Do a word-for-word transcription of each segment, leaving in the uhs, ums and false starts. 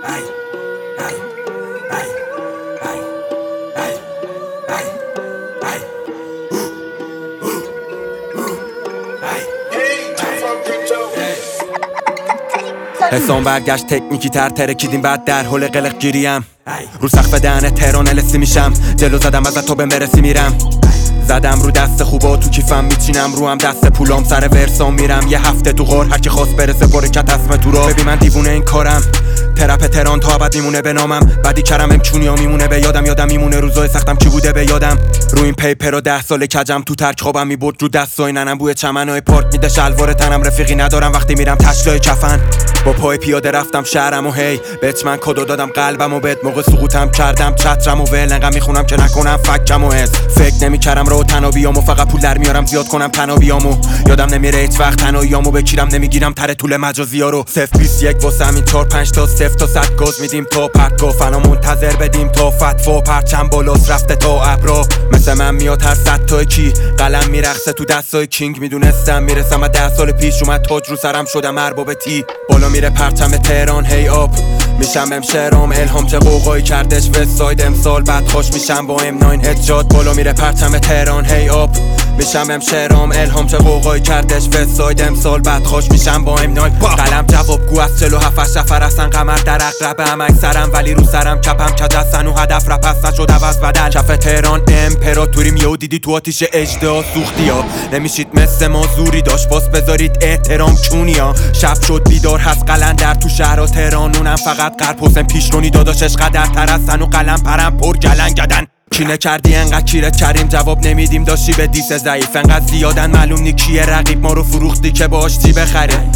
حسام برگشت تکنیکی تر ترکیدیم بعد در حال قلق گیریم رو سقف دهن تهران السی میشم جلو زدم ازت تا به مرسی میرم زدم رو دست خوبا تو کیفم میچینم رو هم دست پولام سر ورسام میرم یه هفته تو غار هر کی خواست برسه برکت اسم تو را ببین من دیوونه این کارم ترپ تهران تا ابد میمونه به نامم بعدی کرم امچونیا میمونه به یادم یادم میمونه روزای سختم چی بوده به یادم رو این پیپر و ده سال کجم تو ترک خوابم میبرد رو دستای ننم بوی چمنای پارک میده شلوار تنم رفیقی ندارم وقتی میرم تشلای کفن با پای پیاده رفتم شهرم و هی بهت من کدو دادم قلبم و بهت موقع سقوطم کردم چترم و ول انقدر میخونم که نکنم فکم و حس فکر نمیکردم رو تنابیامو فقط پول در میارم زیاد کنم تنابیامو یادم نمیره هیچ وقت تنهاییامو بکیرم نمیگیرم تره طول مجازیا رو صفر بیست یک واسه همین چهار پنج تا صفر تا صد گاز میدیم تا پرت گفنا منتظر بدیم تا فتوا پرچم بالاست رفته تا ابرا مثل من میاد هر صد تا کی قلم میرقصه تو دستای کینگ میدونستم میرسم از ده سال پیش اومد تاج رو سرم شدم ارباب تی بالا میره پرچم تهران هی آپ میشم بهم شعرام الهام چه قوقایی کردش وست ساید امسال بعد خوش میشم با ام نه هدشات بالا میره پرچم تهران هی آپ میشم بهم شعرام الهام چه قوقایی کردش وست ساید امسال بعد خوش میشم با ام نه قلم جوابگو از چهل و هفت نفر هستن قمر در عقرب هم اکثرم ولی رو سرم کپم کجستن و هدف رپ هست نشد عوض بدل کف تهران امپراتوریم یهو دیدی تو آتیش اجدا سوختی ها نمیشید مثل ما زوری داشت باز بذارید احترام چونیا شب شد بیدار هست قلندر تو شهر تهران اونم فقط قرب حسین پیشرونی داداشش قدر تر هستن و قلم پرم پر گلنگدن کینه کردی انقدر کیرت کریم جواب نمیدیم داشتی به دیس ضعیف انقدر زیادن معلوم نی کیه رقیب ما رو فروختی که باهاش چی بخریم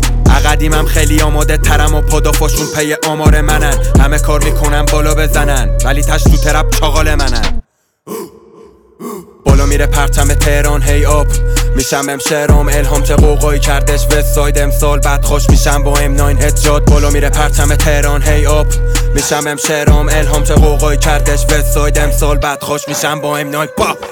عقدیمم خیلی آماده ترم و پادافاشون پی آمار منن همه کار میکنن بالا بزنن ولی تش تو ترپ چاقال منن بالا میره پرچم تهران هی آپ میشم بهم شعرام الهام چه قوقایی کردش وست ساید امسال بعد خوش میشم با ام نه هدشات بالا میره پرچم تهران هی آپ میشم بهم شعرام الهام چه قوقایی کردش وست ساید امسال بعد خوش میشم با ام نه با